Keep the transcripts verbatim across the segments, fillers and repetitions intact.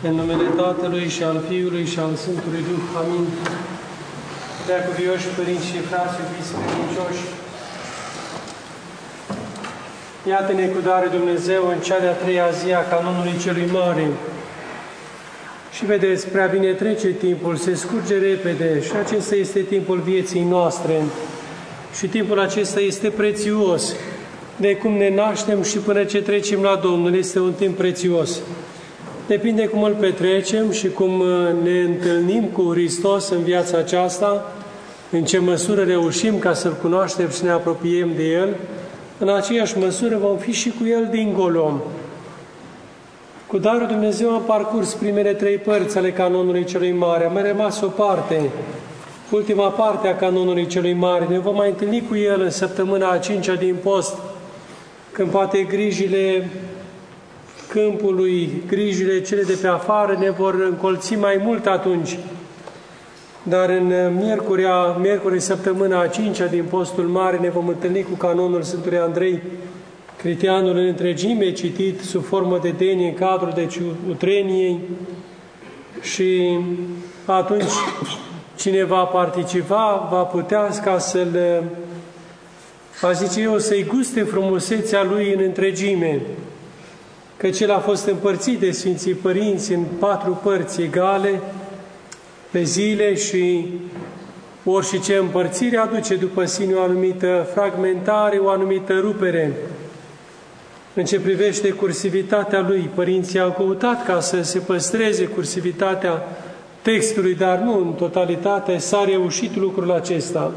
În numele Tatălui și al Fiului și al Sfântului Duh. Amin. Preacuvioși părinți și frați, iubiți credincioși, iată-ne cu dare Dumnezeu în cea de-a treia zi a canonului celui mare. Și vedeți, prea bine trece timpul, se scurge repede și acesta este timpul vieții noastre. Și timpul acesta este prețios. De cum ne naștem și până ce trecem la Domnul, este un timp prețios. Depinde cum îl petrecem și cum ne întâlnim cu Hristos în viața aceasta, în ce măsură reușim ca să-L cunoaștem și ne apropiem de El, în aceeași măsură vom fi și cu El dincolo. Cu darul Dumnezeu am parcurs primele trei părți ale canonului celui mare. A mai rămas o parte, ultima parte a canonului celui mare. Ne vom mai întâlni cu El în săptămâna a cincea din post, când poate grijile câmpului, grijile cele de pe afară ne vor încolți mai mult atunci. Dar în miercurea, miercuri, săptămâna a cincea din postul mare, ne vom întâlni cu canonul Sfântului Andrei, Critianul în întregime, citit sub formă de denie în cadrul de utreniei. Și atunci cine va participa va putea ca să-l, a zice eu, să-i guste frumusețea lui în întregime, căci el a fost împărțit de Sfinții Părinți în patru părți egale, pe zile, și ori și ce împărțire aduce după sine o anumită fragmentare, o anumită rupere. În ce privește cursivitatea lui, părinții au căutat ca să se păstreze cursivitatea textului, dar nu în totalitate s-a reușit lucrul acesta.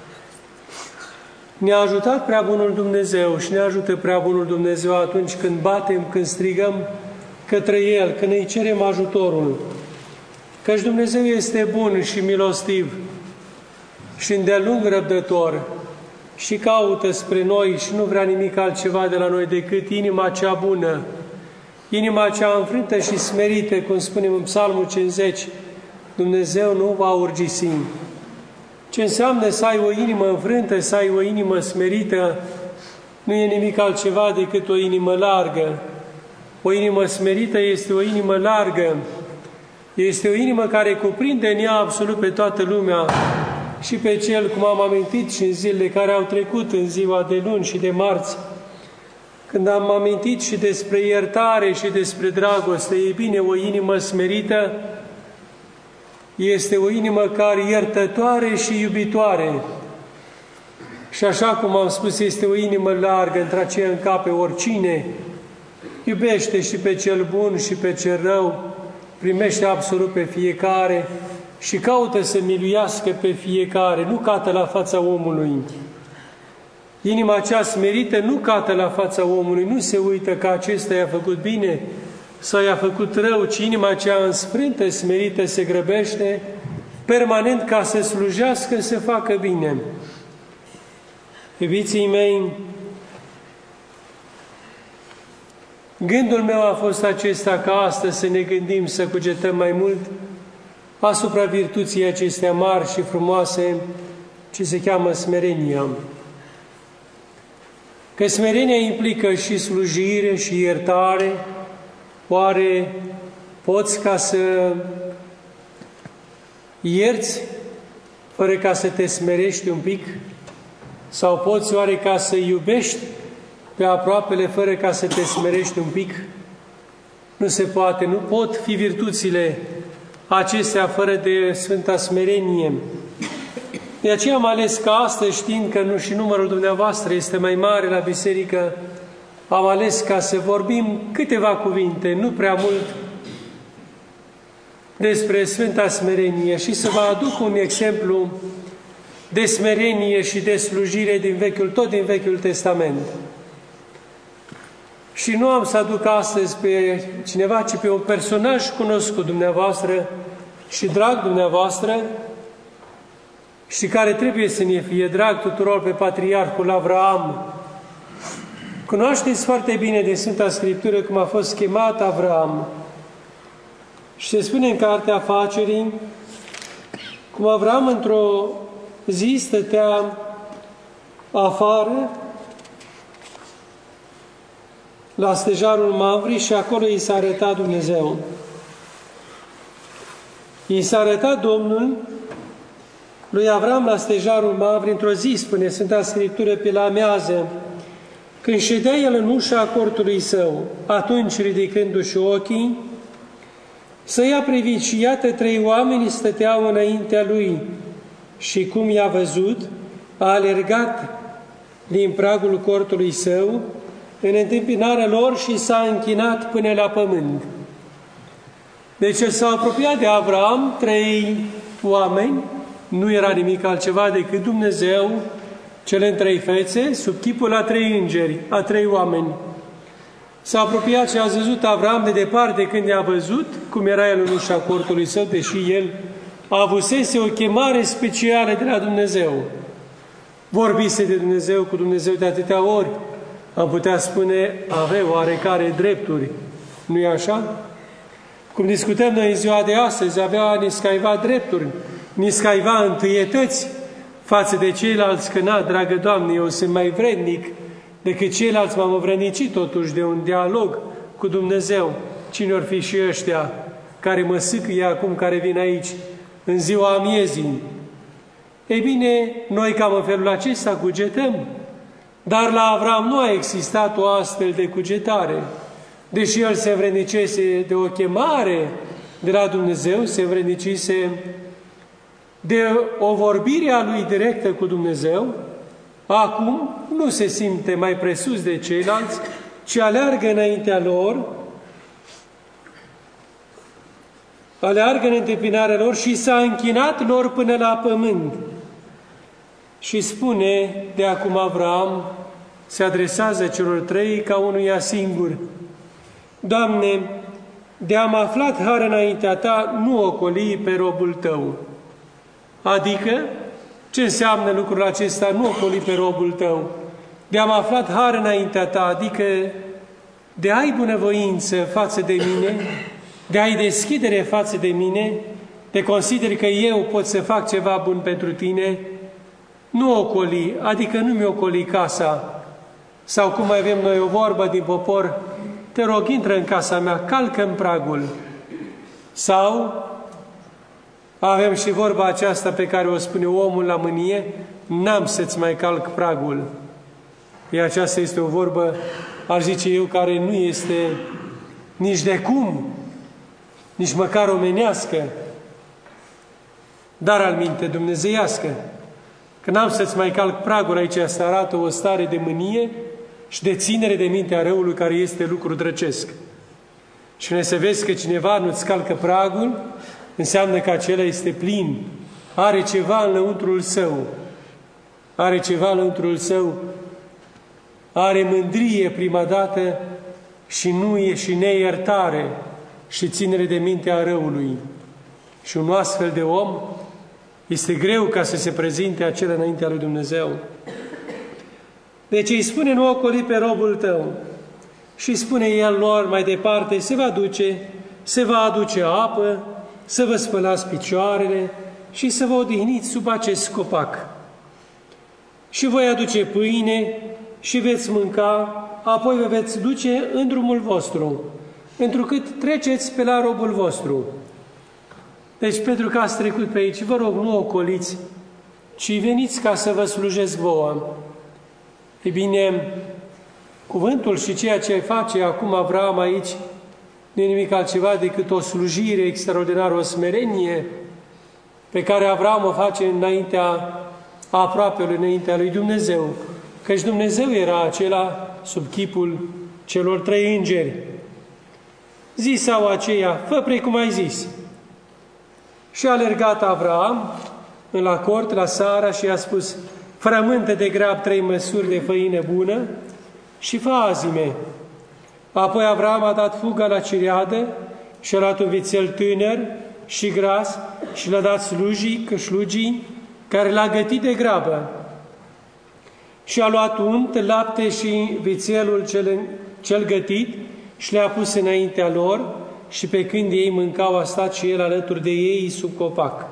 Ne-a ajutat prea bunul Dumnezeu și ne ajută prea bunul Dumnezeu atunci când batem, când strigăm către El, când îi cerem ajutorul. Căci Dumnezeu este bun și milostiv și îndelung răbdător și caută spre noi și nu vrea nimic altceva de la noi decât inima cea bună, inima cea înfrântă și smerită, cum spunem în Psalmul cincizeci, Dumnezeu nu va urgisi. Ce înseamnă să ai o inimă înfrântă, să ai o inimă smerită, nu e nimic altceva decât o inimă largă. O inimă smerită este o inimă largă, este o inimă care cuprinde în ea absolut pe toată lumea și pe cel, cum am amintit și în zilele care au trecut, în ziua de luni și de marți, când am amintit și despre iertare și despre dragoste. E bine, o inimă smerită este o inimă care iertătoare și iubitoare. Și așa cum am spus, este o inimă largă, între aceea încape oricine. Iubește și pe cel bun și pe cel rău, primește absolut pe fiecare și caută să miluiască pe fiecare, nu cată la fața omului. Inima cea smerită nu cată la fața omului, nu se uită că acesta i-a făcut bine sau i-a făcut rău, ci inima cea însprintă, smerită, se grăbește permanent ca să slujească, să facă bine. Iubiții mei, gândul meu a fost acesta, ca astăzi să ne gândim, să cugetăm mai mult asupra virtuții acestea mari și frumoase, ce se cheamă smerenia. Că smerenia implică și slujire și iertare. Oare poți ca să ierți fără ca să te smerești un pic? Sau poți oare ca să iubești pe aproapele fără ca să te smerești un pic? Nu se poate, nu pot fi virtuțile acestea fără de Sfânta Smerenie. De aceea am ales că astăzi, știind că nu și numărul dumneavoastră este mai mare la biserică, am ales ca să vorbim câteva cuvinte, nu prea mult, despre Sfânta Smerenie și să vă aduc un exemplu de smerenie și de slujire din Vechiul, tot din Vechiul Testament. Și nu am să aduc astăzi pe cineva, ci pe un personaj cunoscut dumneavoastră și drag dumneavoastră și care trebuie să ne fie drag tuturor, pe Patriarhul Avraam. Cunoașteți foarte bine din Sfânta Scriptură cum a fost chemat Avraam. Și se spune în Cartea Afacerii cum Avraam într-o zi stătea afară la stejarul Mamre și acolo i s-a arătat Dumnezeu. I s-a arătat Domnul lui Avram la stejarul Mamre într-o zi, spune Sfânta Scriptură, pe la amiază, când ședea el în ușa cortului său. Atunci, ridicându-și ochii, să ia privit și iată trei oameni stăteau înaintea lui și cum i-a văzut, a alergat din pragul cortului său în întâmpinarea lor și s-a închinat până la pământ. Deci s-au apropiat de Avram trei oameni, nu era nimic altceva decât Dumnezeu, cele în trei fețe, sub chipul a trei îngeri, a trei oameni. S-a apropiat și a văzut Avram de departe când i-a văzut, cum era el în ușa cortului său, deși el avusese o chemare specială de la Dumnezeu. Vorbise de Dumnezeu cu Dumnezeu de atâtea ori, am putea spune, avea oarecare drepturi. Nu-i așa? Cum discutăm noi în ziua de astăzi, avea niscaiva drepturi, niscaiva întâietăți față de ceilalți, că na, dragă Doamne, eu sunt mai vrednic decât ceilalți, m-am învrednicit totuși de un dialog cu Dumnezeu. Cine or fi și ăștia care mă sâcâie acum, care vin aici în ziua amiezii? Ei bine, noi cam în felul acesta cugetăm, dar la Avram nu a existat o astfel de cugetare. Deși el se învrednicese de o chemare de la Dumnezeu, se învrednicise de o vorbire a lui directă cu Dumnezeu, acum nu se simte mai presus de ceilalți, ci aleargă înaintea lor, aleargă în întâmpinarea lor și s-a închinat lor până la pământ. Și spune de acum Avram, se adresează celor trei ca unuia singur: Doamne, de-am aflat har înaintea Ta, nu ocoli pe robul Tău. Adică, ce înseamnă lucrul acesta, nu ocoli pe robul Tău? De-am aflat har înaintea Ta, adică de ai bunăvoință față de mine, de ai deschidere față de mine, de consideri că eu pot să fac ceva bun pentru Tine, nu ocoli, adică nu mi ocoli casa. Sau cum mai avem noi o vorbă din popor, te rog, intră în casa mea, calcă în pragul. Sau avem și vorba aceasta pe care o spune omul la mânie, n-am să-ți mai calc pragul. E aceasta este o vorbă, aș zice eu, care nu este nici de cum, nici măcar omenească, dar alminte dumnezeiască. Că n-am să-ți mai calc pragul, aici se arată o stare de mânie și de ținere de minte a răului, care este lucru drăcesc. Și când să vezi că cineva nu-ți calcă pragul, înseamnă că acela este plin, are ceva în lăuntrul său, are ceva în lăuntrul său, are mândrie prima dată și nu e și neiertare și ținere de minte a răului. Și un astfel de om este greu ca să se prezinte acela înaintea lui Dumnezeu. Deci îi spune, nu ocoli pe robul tău. Și spune el lor mai departe, se va duce, se va aduce apă, să vă spălați picioarele și să vă odihniți sub acest copac. Și voi aduce pâine și veți mânca, apoi vă veți duce în drumul vostru, întrucât treceți pe la robul vostru. Deci, pentru că ați trecut pe aici, vă rog, nu ocoliți, ci veniți ca să vă slujesc vouă. E bine, cuvântul și ceea ce face acum Avram aici nu e nimic altceva decât o slujire extraordinară, o smerenie pe care Avram o face înaintea aproapelui, înaintea lui Dumnezeu. Căci Dumnezeu era acela sub chipul celor trei îngeri. Zisau aceia, fă precum ai zis. Și a alergat Avram la cort, la Sara, și i-a spus, frământă de grab trei măsuri de făină bună și fă azime. Apoi Avram a dat fuga la cireadă și a luat un vițel tânăr și gras și l-a dat slujii, cășlugii, care l-a gătit de grabă. Și a luat unt, lapte și vițelul cel, cel gătit și le-a pus înaintea lor și pe când ei mâncau a stat și el alături de ei sub copac.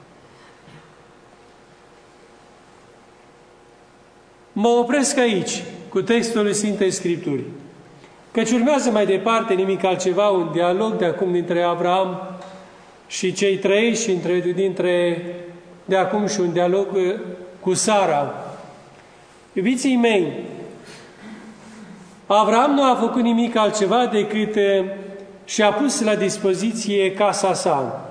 Mă opresc aici cu textul Sfintei Scripturii, căci urmează mai departe nimic altceva, un dialog de acum dintre Avram și cei trei și între, dintre de acum și un dialog cu Sara. Iubiții mei, Avram nu a făcut nimic altceva decât și-a pus la dispoziție casa sa.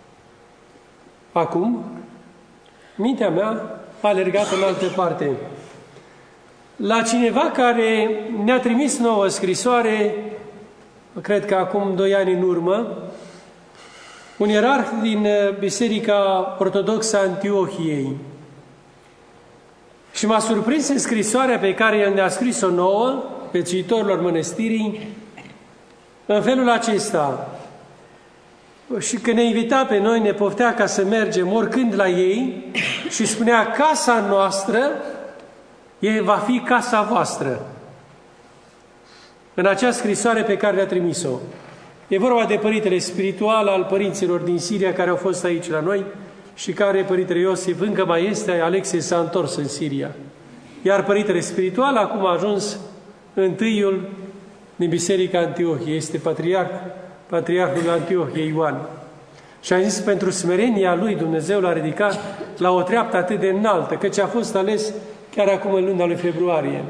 Acum, mintea mea a alergat în altă parte. La cineva care ne-a trimis nouă scrisoare, cred că acum doi ani în urmă, un ierarh din Biserica Ortodoxă a Antiohiei. Și m-a surprins în scrisoarea pe care el ne-a scris-o nouă, viețuitorilor mănăstirii, în felul acesta. Și când ne invita pe noi, ne poftea ca să mergem oricând la ei și spunea, casa noastră e, va fi casa voastră. În acea scrisoare pe care le-a trimis-o. E vorba de părintele spiritual al părinților din Siria care au fost aici la noi și care părintele Iosif încă mai este, Alexie s-a întors în Siria. Iar părintele spiritual acum a ajuns întâiul din Biserica Antiohie, este patriarh, patriarhul Antiohiei Ioan. Și a zis, pentru smerenia lui Dumnezeu l-a ridicat la o treaptă atât de înaltă, căci a fost ales chiar acum în luna lui februarie.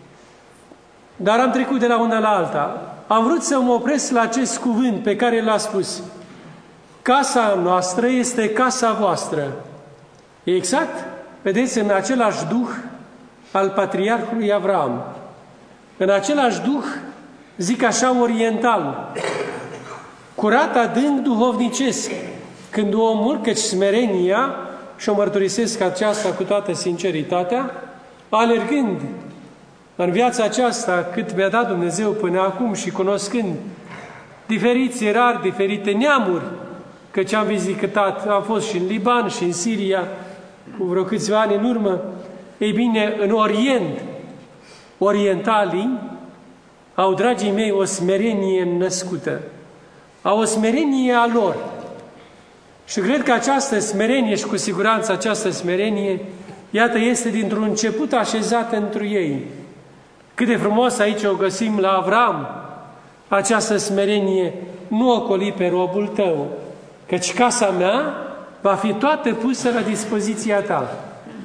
Dar am trecut de la una la alta. Am vrut să mă opresc la acest cuvânt pe care l-a spus. Casa noastră este casa voastră. Exact, vedeți, în același duh al patriarhului Avram. În același duh, zic așa, oriental, curat adânc duhovnicesc, când omul, căci smerenia, și o mărturisesc aceasta cu toată sinceritatea, alergând în viața aceasta cât mi-a dat Dumnezeu până acum și cunoscând diferiți erari, diferite neamuri, căci am vizitat, am fost și în Liban și în Siria cu vreo câțiva ani în urmă, ei bine, în Orient, orientalii au, dragii mei, o smerenie născută, au o smerenie a lor. Și cred că această smerenie și cu siguranță această smerenie, iată, este dintr-un început așezată întru ei. Cât de frumos aici o găsim la Avram, această smerenie, nu ocoli pe robul tău, căci casa mea va fi toată pusă la dispoziția ta.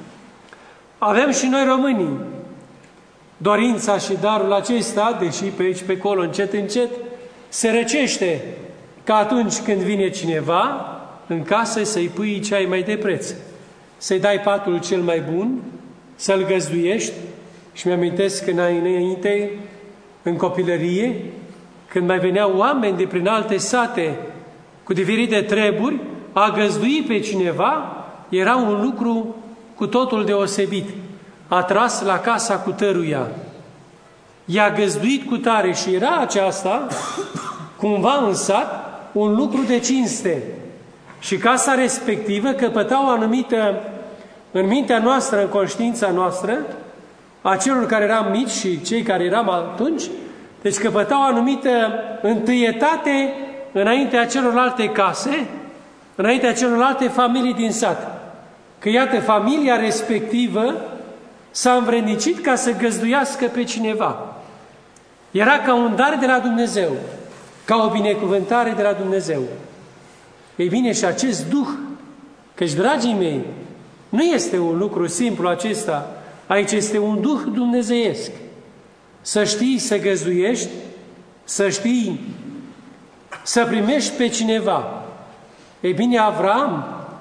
Avem și noi românii dorința și darul acesta, deși pe aici pe acolo încet, încet, se răcește că atunci când vine cineva în casă să-i pui ceai mai de preț, să-i dai patul cel mai bun, să-l găzduiești. Și mi-amintesc că înainte, în copilărie, când mai veneau oameni de prin alte sate cu diferite treburi, a găzdui pe cineva era un lucru cu totul deosebit. A tras la casa cu tăruia. I-a găzduit cu tare și era aceasta, cumva în sat, un lucru de cinste. Și casa respectivă căpăta o anumită, în mintea noastră, în conștiința noastră, a celor care eram mici și cei care eram atunci, deci căpăta o anumită întâietate înaintea celorlalte case, înaintea celorlalte familii din sat. Că iată, familia respectivă s-a învrednicit ca să găzduiască pe cineva. Era ca un dar de la Dumnezeu, ca o binecuvântare de la Dumnezeu. Ei bine, și acest duh, căci, dragii mei, nu este un lucru simplu acesta, aici este un duh dumnezeiesc. Să știi să găzduiești, să știi să primești pe cineva. Ei bine, Avram,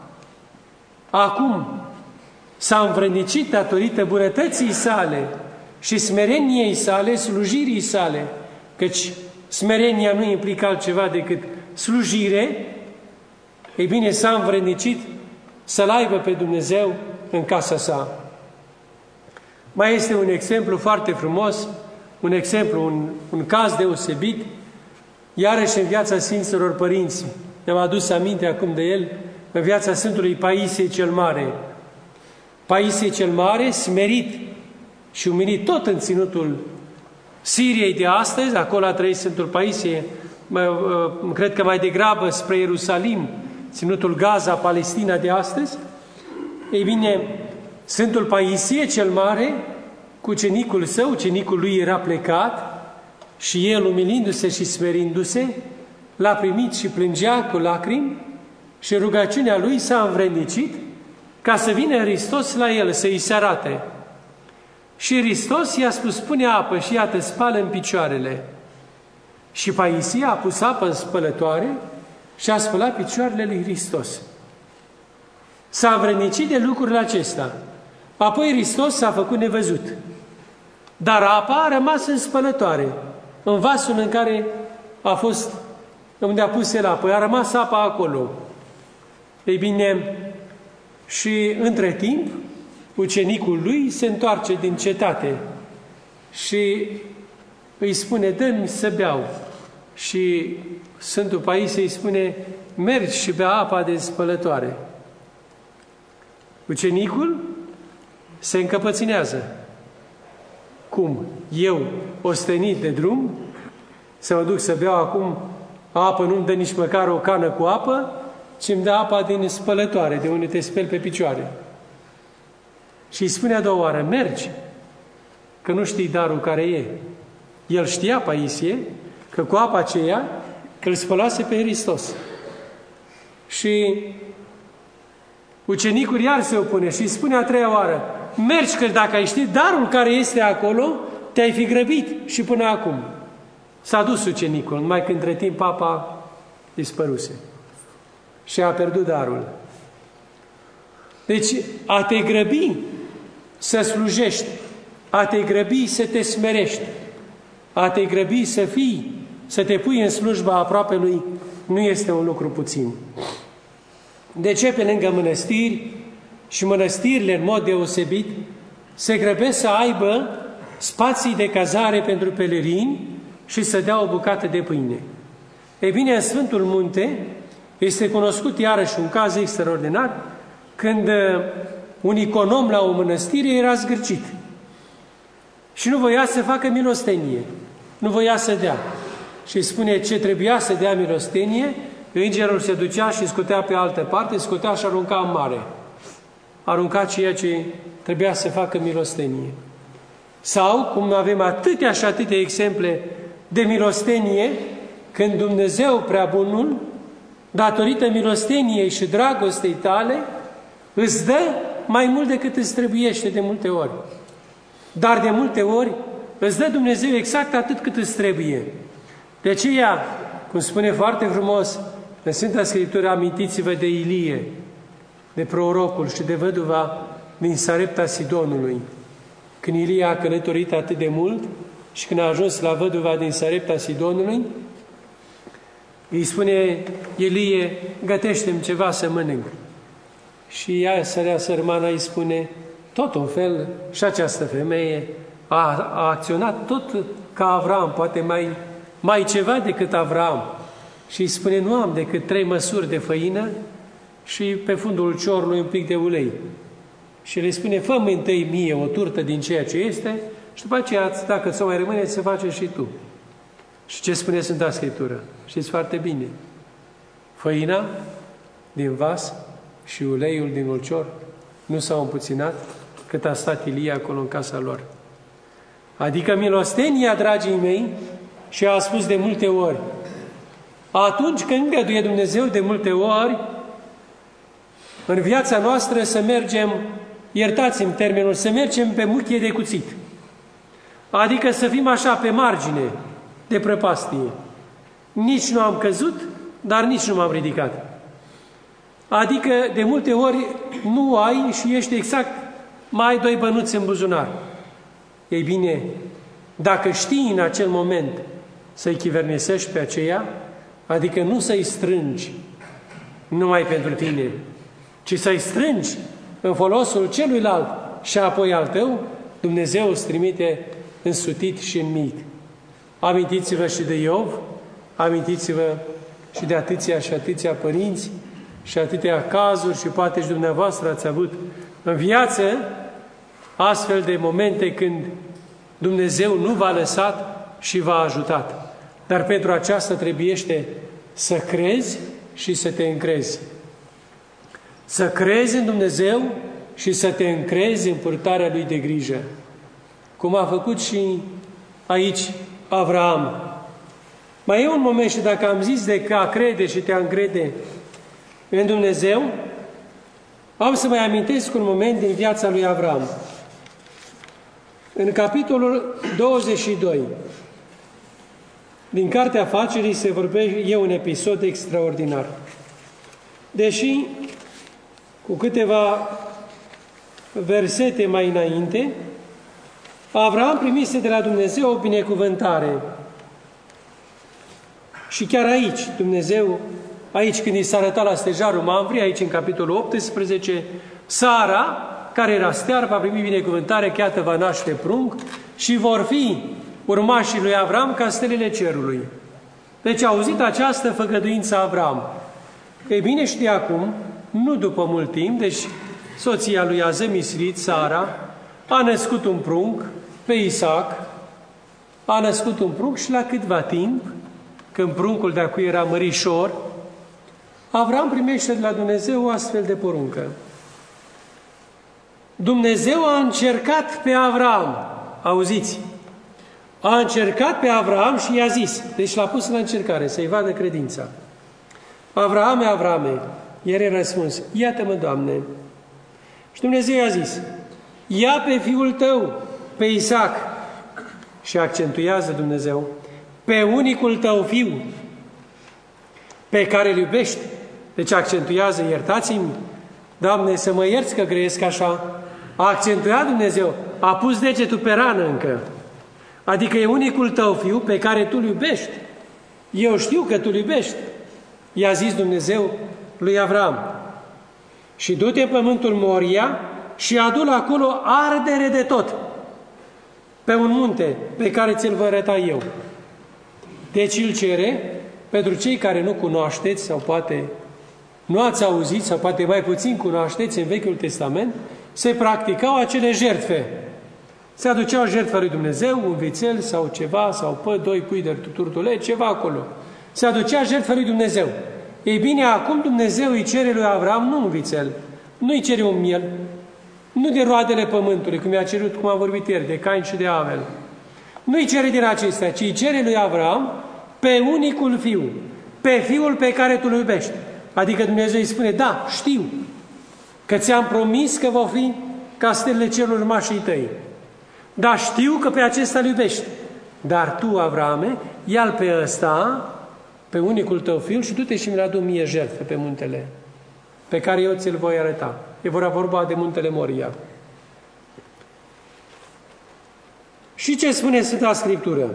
acum, s-a învrednicit datorită bunătății sale și smereniei sale, slujirii sale, căci smerenia nu implică altceva decât slujire. Ei bine, s-a învrednicit să-L aibă pe Dumnezeu în casa sa. Mai este un exemplu foarte frumos, un exemplu, un, un caz deosebit, iarăși în viața Sfinților Părinți. Ne-am adus aminte acum de el, în viața Sfântului Paisie cel Mare. Paisie cel Mare, smerit și umilit tot în ținutul Siriei de astăzi, acolo a trăit Sfântul Paisie, cred că mai degrabă spre Ierusalim, ținutul Gaza, Palestina de astăzi. Ei bine, Sfântul Paisie cel Mare, cu cenicul său, cenicul lui era plecat și el, umilindu-se și smerindu-se, l-a primit și plângea cu lacrimi Și rugăciunea lui s-a învrednicit ca să vină Hristos la el, să-i se arate. Și Hristos i-a spus, pune apă și iată, spală în picioarele. Și Paisie a pus apă în spălătoare și a spălat picioarele lui Hristos. S-a învrednicit de lucrurile acestea. Apoi Hristos s-a făcut nevăzut. Dar apa a rămas în spălătoare, în vasul în care a fost, unde a pus el apă. A rămas apa acolo. Ei bine, și între timp, ucenicul lui se întoarce din cetate și îi spune, dă-mi să beau. Și Sfântul Paisie îi spune, mergi și bea apa de spălătoare. Ucenicul se încăpăținează. Cum? Eu, ostenit de drum, să mă duc să beau acum apă, nu-mi dă nici măcar o cană cu apă, ci îmi dă apa din spălătoare, de unde te speli pe picioare. Și îi spune a doua oară, mergi, că nu știi darul care e. El știa, Paisie, că cu apa aceea îl spălase pe Hristos. Și ucenicul iar se opune și îi spune a treia oară, mergi, că dacă ai ști darul care este acolo, te-ai fi grăbit și până acum. S-a dus ucenicul, numai că între timp apa dispăruse. Și a pierdut darul. Deci, a te grăbi să slujești, a te grăbi să te smerești, a te grăbi să fii, să te pui în slujba aproapelui, nu este un lucru puțin. De ce pe lângă mănăstiri și mănăstirile în mod deosebit se grăbesc să aibă spații de cazare pentru pelerini și să dea o bucată de pâine? Ei bine, în Sfântul Munte este cunoscut iarăși un caz extraordinar când un econom la o mănăstire era zgârcit și nu voia să facă milostenie, nu voia să dea. Și spune ce trebuia să dea milostenie, îngerul se ducea și scotea pe altă parte, scotea și arunca în mare. Arunca ceea ce trebuia să facă milostenie. Sau, cum avem atâtea și atâtea exemple de milostenie, când Dumnezeu prea bunul, datorită milosteniei și dragostei tale, îți dă mai mult decât îți trebuiește de multe ori. Dar de multe ori îți dă Dumnezeu exact atât cât îți trebuie. De aceea, cum spune foarte frumos în Sfânta Scriptură, amintiți-vă de Ilie, de prorocul și de văduva din Sarepta Sidonului. Când Ilie a călătorit atât de mult și când a ajuns la văduva din Sarepta Sidonului, îi spune Ilie, gătește-mi ceva să mănânc. Și ea, sărea sărmana, îi spune, tot un fel, și această femeie a, a acționat tot ca Avram, poate mai, mai ceva decât Avram. Și îi spune, nu am decât trei măsuri de făină și pe fundul ciorului un pic de ulei. Și le spune, fă-mi întâi mie o turtă din ceea ce este și după aceea, dacă ți-o mai rămâne, să face și tu. Și ce spune Sfânta Scriptură? Știți foarte bine. Făina din vas și uleiul din ulcior nu s-au împuținat cât a stat Ilie acolo în casa lor. Adică milostenia, dragii mei, și a spus de multe ori, atunci când îngăduie Dumnezeu de multe ori, în viața noastră să mergem, iertați-mi termenul, să mergem pe muchie de cuțit. Adică să fim așa pe margine de prăpastie. Nici nu am căzut, dar nici nu m-am ridicat. Adică de multe ori nu ai și ești exact, mai ai doi bănuți în buzunar. Ei bine, dacă știi în acel moment să-i chivernisești pe aceea, adică nu să-i strângi numai pentru tine, ci să-i strângi în folosul celuilalt și apoi al tău, Dumnezeu îți trimite însutit și înmit. Amintiți-vă și de Iov, amintiți-vă și de atâția și atâția părinți și atâtea cazuri și poate și dumneavoastră ați avut în viață astfel de momente când Dumnezeu nu v-a lăsat și v-a ajutat. Dar pentru aceasta trebuiește să crezi și să te încrezi. Să crezi în Dumnezeu și să te încrezi în purtarea Lui de grijă. Cum a făcut și aici Avraam. Mai e un moment și dacă am zis de că a crede și te-a încrede, în Dumnezeu, am să mai amintesc un moment din viața lui Avram. În capitolul douăzeci și doi, din Cartea Afacerii se vorbește, e un episod extraordinar. Deși, cu câteva versete mai înainte, Avram primise de la Dumnezeu o binecuvântare. Și chiar aici, Dumnezeu, aici când i s-a arătat la stejarul Mamre, aici în capitolul optsprezece, Sara, care era stear, va primi binecuvântare, că iată va naște prunc și vor fi urmașii lui Avram ca stelele cerului. Deci a auzit această făgăduință Avram. Ei bine, și de acum, nu după mult timp, deci soția lui a zămislit, Sara, a născut un prunc pe Isaac, a născut un prunc și la câtva timp, când pruncul de acu era mărișor, Avram primește de la Dumnezeu o astfel de poruncă. Dumnezeu a încercat pe Avram, auziți, a încercat pe Avram și i-a zis, deci l-a pus la încercare, să-i vadă credința. Avrame, Avrame, iar i-a răspuns, iată-mă, Doamne. Și Dumnezeu i-a zis, ia pe fiul tău, pe Isaac, și accentuează Dumnezeu, pe unicul tău fiu, pe care îl iubești. Deci accentuează, iertați-mi, Doamne, să mă ierți că grăiesc așa. A accentuat Dumnezeu, a pus degetul pe rană încă. Adică e unicul tău fiu pe care tu îl iubești. Eu știu că tu îl iubești. I-a zis Dumnezeu lui Avram, și du-te în pământul Moria și adu-l acolo ardere de tot, pe un munte pe care ți-l voi arăta eu. Deci îl cere, pentru cei care nu cunoașteți, sau poate nu ați auzit, sau poate mai puțin cunoașteți, în Vechiul Testament, se practicau acele jertfe. Se aduceau jertfa lui Dumnezeu, un vițel sau ceva, sau pă, doi pui de turtule, ceva acolo. Se aducea jertfa lui Dumnezeu. Ei bine, acum Dumnezeu îi cere lui Avram nu un vițel, nu îi cere un miel, nu de roadele pământului, cum i-a cerut, cum am vorbit ieri, de Cain și de Abel. Nu îi cere din acestea, ci îi cere lui Avram pe unicul fiu, pe fiul pe care tu îl iubești. Adică Dumnezeu îi spune, da, știu, că ți-am promis că vor fi ca stelele celor urmașii tăi. Dar știu că pe acesta îl iubești. Dar tu, Avrame, ia-l pe ăsta, pe unicul tău fiu, și du-te și mi-l adu mie jertfă pe muntele pe care eu ți-l voi arăta. E vorba de muntele Moria. Și ce spune Sfânta Scriptură?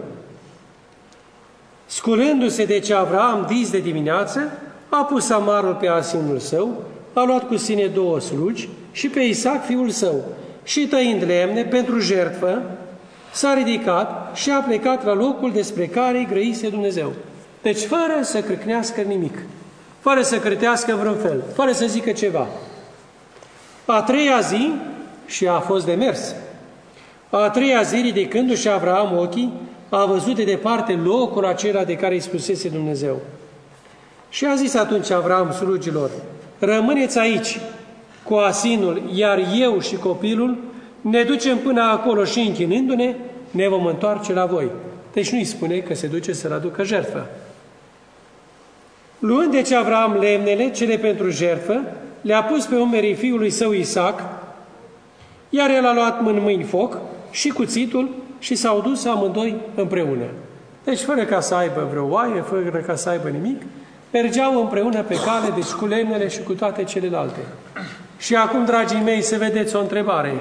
Sculându-se deci Avram dis de dimineață, a pus amarul pe asinul său, a luat cu sine două slugi și pe Isaac fiul său și tăind lemne pentru jertfă, s-a ridicat și a plecat la locul despre care îi grăise Dumnezeu. Deci fără să crâcnească nimic, fără să cârtească vreun fel, fără să zică ceva. A treia zi, și a fost de mers, a treia zi, ridicându-și Avram ochii, a văzut de departe locul acela de care îi spusese Dumnezeu. Și a zis atunci Avram slugilor, rămâneți aici cu asinul, iar eu și copilul ne ducem până acolo și închinându-ne, ne vom întoarce la voi. Deci nu-i spune că se duce să-l aducă jertfă. Luând deci Avram lemnele, cele pentru jertfă, le-a pus pe umerii fiului său Isaac, iar el a luat în mâini foc și cuțitul și s-au dus amândoi împreună. Deci fără ca să aibă vreo oaie, fără ca să aibă nimic, mergeau împreună pe cale, deci cu lemnele și cu toate celelalte. Și acum, dragii mei, să vedeți o întrebare.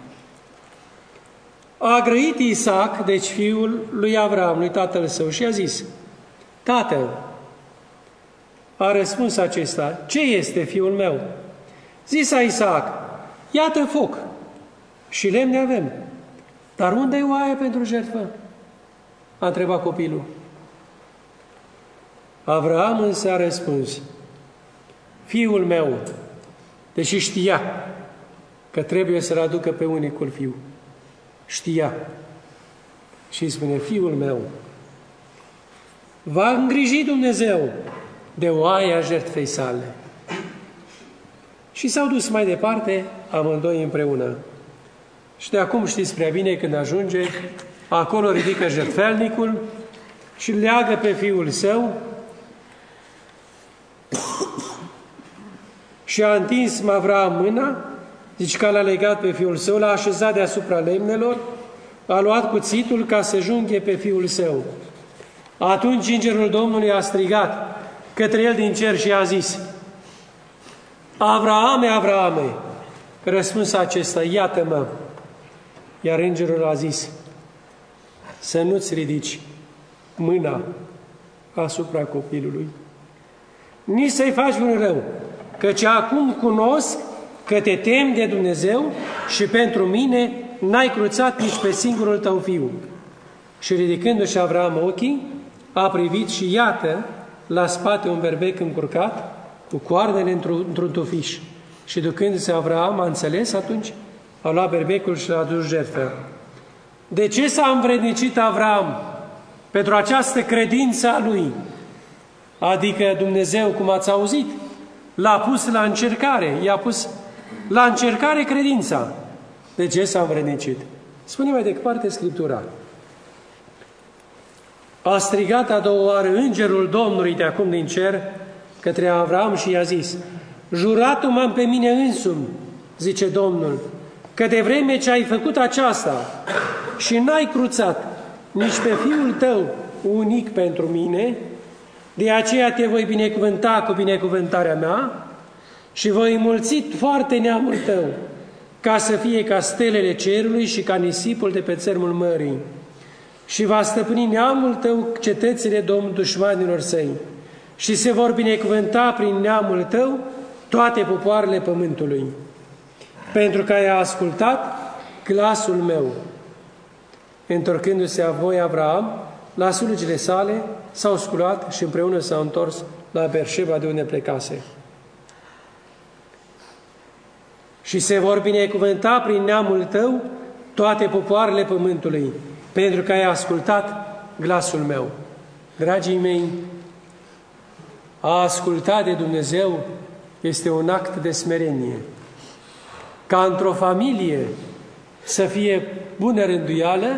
A grăit Isaac, deci fiul lui Avram, lui tatăl său, și a zis, Tată, a răspuns acesta, ce este fiul meu? Zisa Isaac, iată foc și lemne avem, dar unde e oaia pentru jertfă? A întrebat copilul. Avram însă a răspuns, fiul meu, deși știa că trebuie să-l aducă pe unicul fiu, știa și îi spune, fiul meu, va îngriji Dumnezeu de oaia jertfei sale. Și s-au dus mai departe amândoi împreună. Și de acum știți prea bine, când ajunge, acolo ridică jertfelnicul și leagă pe fiul său și a întins Avraam mâna, zice că l-a legat pe fiul său, l-a așezat deasupra lemnelor, a luat cuțitul ca să junghe pe fiul său. Atunci îngerul Domnului a strigat către el din cer și a zis: Avraame, Avraame! Răspuns acesta: iată-mă. Iar îngerul a zis: să nu-ți ridici mâna asupra copilului, nici să-i faci vreun rău, căci acum cunosc că te temi de Dumnezeu și pentru mine n-ai cruțat nici pe singurul tău fiu. Și ridicându-și Avraam ochii, a privit și iată, la spate un berbec încurcat, cu coardele într-un, într-un tufiș. Și ducându-se Avraam, a înțeles atunci, a luat berbecul și l-a adus jertfă. De ce s-a învrednicit Avraam? Pentru această credință a lui. Adică Dumnezeu, cum ați auzit, l-a pus la încercare, i-a pus la încercare credința. De ce s-a învrednicit? Spune mai departe Scriptura. A strigat a doua oară îngerul Domnului de acum din cer către Avraam și i-a zis: juratul-mă pe mine însumi, zice Domnul, că de vreme ce ai făcut aceasta și n-ai cruțat nici pe fiul tău unic pentru mine, de aceea te voi binecuvânta cu binecuvântarea mea și voi înmulți foarte neamul tău, ca să fie ca stelele cerului și ca nisipul de pe țărmul mării. Și va stăpâni neamul tău cetățile Domnului dușmanilor săi și se vor binecuvânta prin neamul tău toate popoarele pământului, pentru că ai ascultat glasul meu. Întorcându-se apoi Avraam la slugile sale, s-au sculat și împreună s-au întors la Berșeba, de unde plecase. Și se vor binecuvânta prin neamul tău toate popoarele pământului, pentru că ai ascultat glasul meu. Dragii mei, a asculta de Dumnezeu este un act de smerenie. Ca într-o familie să fie bună rânduială,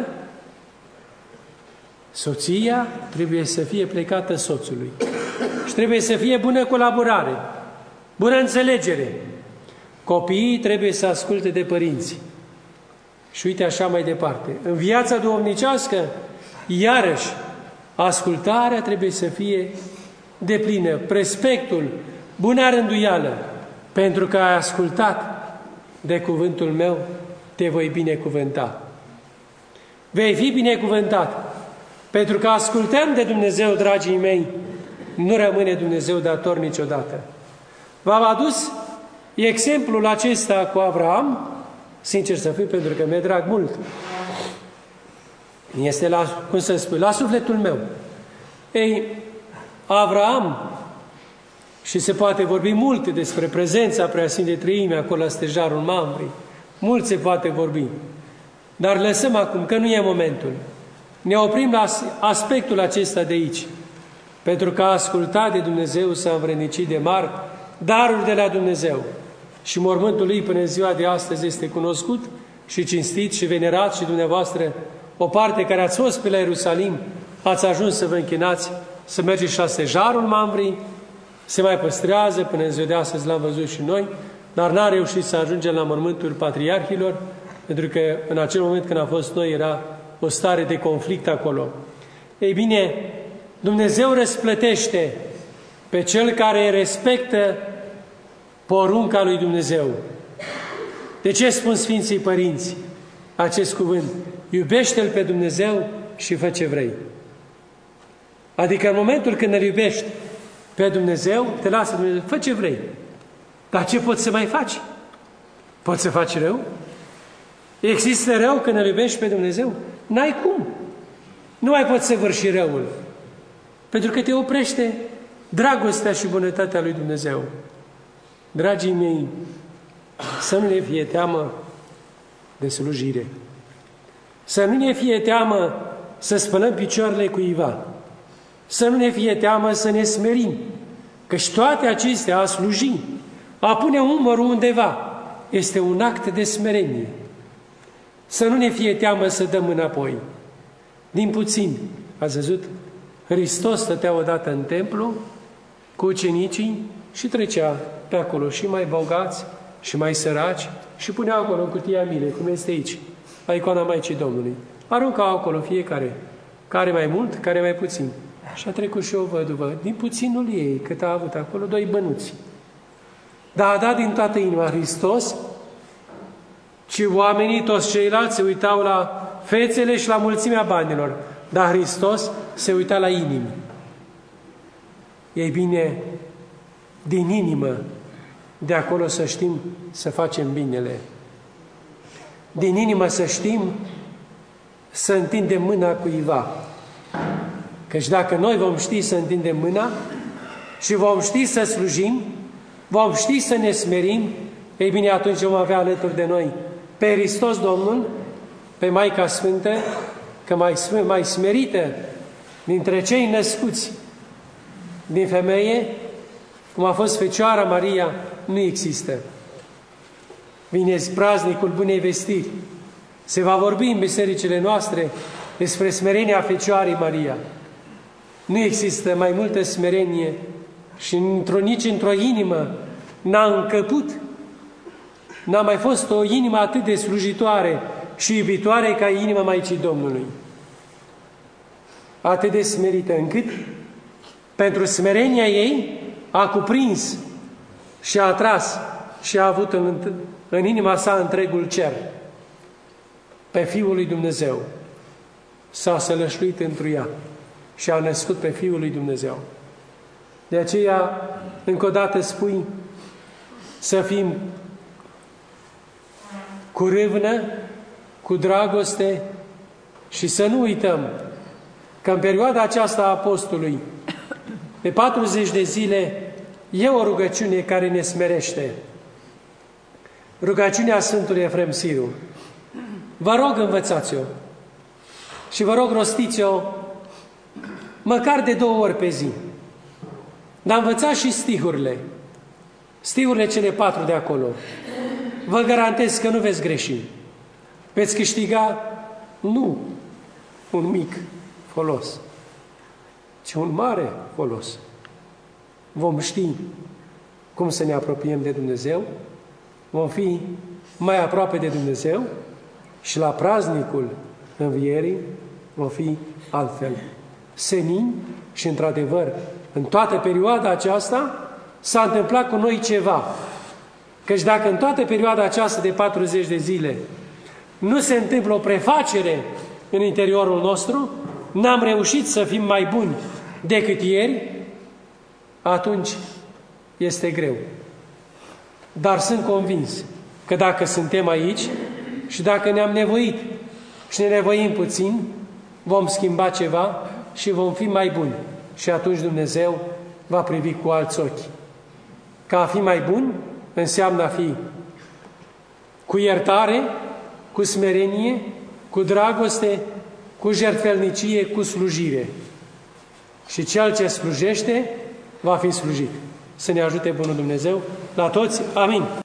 soția trebuie să fie plecată soțului. Și trebuie să fie bună colaborare, bună înțelegere. Copiii trebuie să asculte de părinți. Și uite așa mai departe. În viața duhovnicească, iarăși, ascultarea trebuie să fie deplină. Respectul, buna rânduială, pentru că ai ascultat de cuvântul meu, te voi binecuvânta. Vei fi binecuvântat. Pentru că ascultăm de Dumnezeu, dragii mei, nu rămâne Dumnezeu dator niciodată. V-am adus exemplul acesta cu Avraam, sincer să fiu, pentru că mi-e drag mult. Este la, cum să spun, la sufletul meu. Ei, Avraam, și se poate vorbi mult despre prezența Preasfintei Treimi acolo la stejarul Mamre, mult se poate vorbi. Dar lăsăm acum, că nu e momentul. Ne oprim la aspectul acesta de aici. Pentru că a ascultat de Dumnezeu, s-a învrednicit de mari daruri de la Dumnezeu. Și mormântul lui până în ziua de astăzi este cunoscut și cinstit și venerat și dumneavoastră, o parte care ați fost pe la Ierusalim, ați ajuns să vă închinați, să mergeți și la stejarul Mamrei, se mai păstrează, până în ziua de astăzi l-am văzut și noi, dar n-a reușit să ajungem la mormântul patriarhilor, pentru că în acel moment când a fost noi era o stare de conflict acolo. Ei bine, Dumnezeu răsplătește pe cel care respectă porunca lui Dumnezeu. De ce spun Sfinții Părinți acest cuvânt? Iubește-L pe Dumnezeu și fă ce vrei. Adică în momentul când îl iubești pe Dumnezeu, te lasă Dumnezeu, fă ce vrei. Dar ce poți să mai faci? Poți să faci rău? Există rău când îl iubești pe Dumnezeu? N-ai cum. Nu mai poți să vârși răul. Pentru că te oprește dragostea și bunătatea lui Dumnezeu. Dragii mei, să nu ne fie teamă de slujire. Să nu ne fie teamă să spălăm picioarele cuiva. Să nu ne fie teamă să ne smerim. Căci toate acestea, a sluji, a pune umărul undeva, este un act de smerenie. Să nu ne fie teamă să dăm înapoi. Din puțin, ați văzut, Hristos stătea odată în templu cu ucenicii și trecea pe acolo și mai bogați și mai săraci și punea acolo în cutia mile, cum este aici, la icoana Maicii Domnului. Aruncau acolo fiecare, care mai mult, care mai puțin. Și a trecut și o văduvă, din puținul ei, cât a avut acolo, doi bănuți. Dar a dat din toată inima Hristos, ci oamenii, toți ceilalți, se uitau la fețele și la mulțimea banilor. Dar Hristos se uita la inimi. Ei bine, din inimă, de acolo să știm să facem binele. Din inimă să știm să întindem mâna cuiva. Căci dacă noi vom ști să întindem mâna și vom ști să slujim, vom ști să ne smerim, ei bine, atunci vom avea alături de noi pe Hristos Domnul, pe Maica Sfântă, că mai, mai smerită dintre cei născuți din femeie, cum a fost Fecioara Maria, nu există. Vine praznicul Bunei Vestiri. Se va vorbi în bisericile noastre despre smerenia Fecioarei Maria. Nu există mai multă smerenie și într-o, nici într-o inimă n-a încăput, n-a mai fost o inimă atât de slujitoare și iubitoare ca inima Maicii Domnului. Atât de smerită încât pentru smerenia ei a cuprins și a atras și a avut în, în inima sa întregul cer. Pe Fiul lui Dumnezeu s-a sălășluit întru ea și a născut pe Fiul lui Dumnezeu. De aceea, încă o dată spui, să fim cu râvnă, cu dragoste și să nu uităm că în perioada aceasta a postului, pe patruzeci de zile, e o rugăciune care ne smerește. Rugăciunea Sfântului Efrem Siru. Vă rog, învățați-o și vă rog, rostiți-o măcar de două ori pe zi. Dar învățați și stihurile. Stihurile cele patru de acolo. Vă garantez că nu veți greși. Veți câștiga nu un mic folos, ci un mare folos. Vom ști cum să ne apropiem de Dumnezeu, vom fi mai aproape de Dumnezeu și la praznicul Învierii vom fi altfel. Senin și, într-adevăr, în toată perioada aceasta s-a întâmplat cu noi ceva. Căci dacă în toată perioada aceasta de patruzeci de zile nu se întâmplă o prefacere în interiorul nostru, n-am reușit să fim mai buni decât ieri, atunci este greu. Dar sunt convins că dacă suntem aici și dacă ne-am nevoit și ne nevoim puțin, vom schimba ceva și vom fi mai buni. Și atunci Dumnezeu va privi cu alți ochi. Că a fi mai bun înseamnă a fi cu iertare, cu smerenie, cu dragoste, cu jertfelnicie, cu slujire. Și cel ce slujește va fi slujit. Să ne ajute Bunul Dumnezeu la toți. Amin.